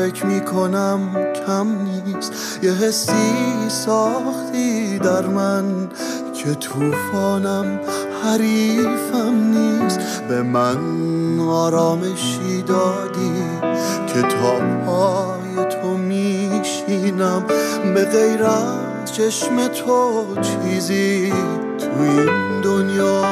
فکر میکنم کم نیست، یه حسی ساختی در من که طوفانم حریفم نیست. به من آرامشی دادی که تا پای تو میشینم، به غیر از چشم تو چیزی تو این دنیا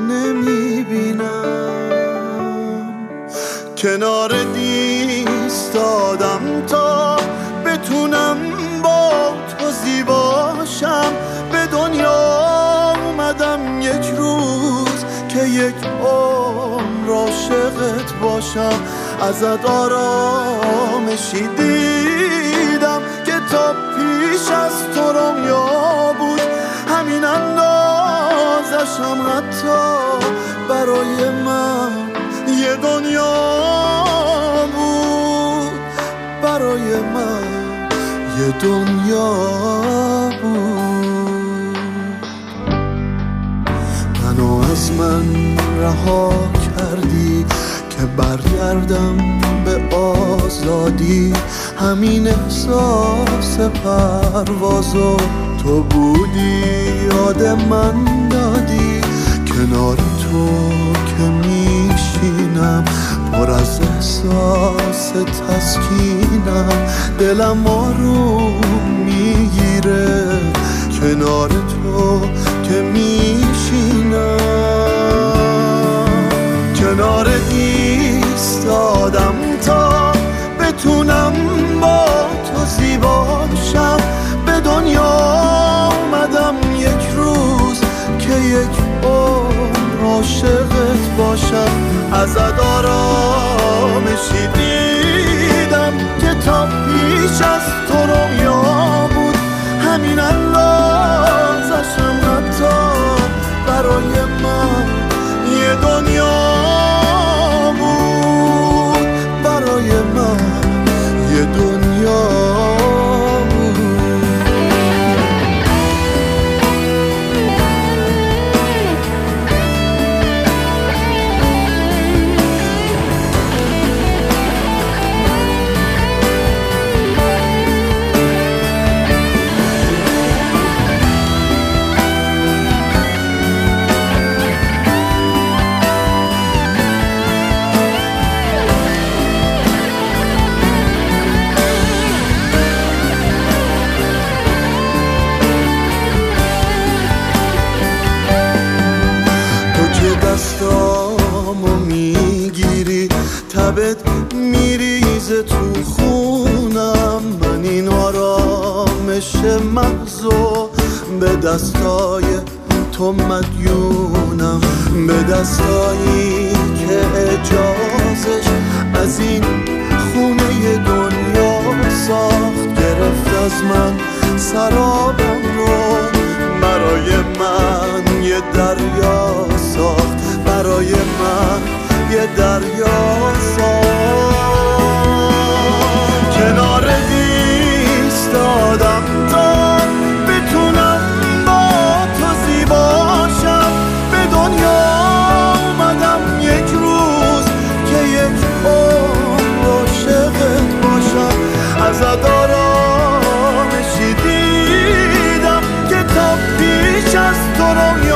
نمیبینم. کنار ایستادم تا بتونم با تو زیباشم، به دنیا اومدم یک روز که یک عمر عاشقت باشم. ازت آرامشی دیدم که تا پیش از تو رویا بود، همین اندازشم حتی برای من یه دنیا بود، برای من یه دنیا بود. منو از من رها کردی که برگردم به آزادی، همین احساس پروازو تو بودی یاد من دادی. کنار تو که میشینم پر از احساس تسکینم، دلم آروم میگیره کنار تو که میشینم. کنار ایستادم تا بتونم با تو زیباشم، به دنیا اومدم یک روز که یک عمر عاشقت باشم. ازت آرامشی دیدم که تا پیش از تو رویا بود، همین اندازشم حتی برای من یه دنیا بود، برای من یه دنیا بود. دستامو میگیری، تبت میریزه تو خونم، من این آرامش محضو به دستای تو مدیونم. به دستایی که اجازش از این خونه دنیا ساخت، گرفت از من سرابم رو، برای من یه دریا ساخت، برای من یه دریا ساخت. کنار ایستادم تا بتونم با تو زیباشم، به دنیا اومدم یک روز که یک عمر عاشقت باشم. ازت آرامشی دیدم که تا پیش از تو رو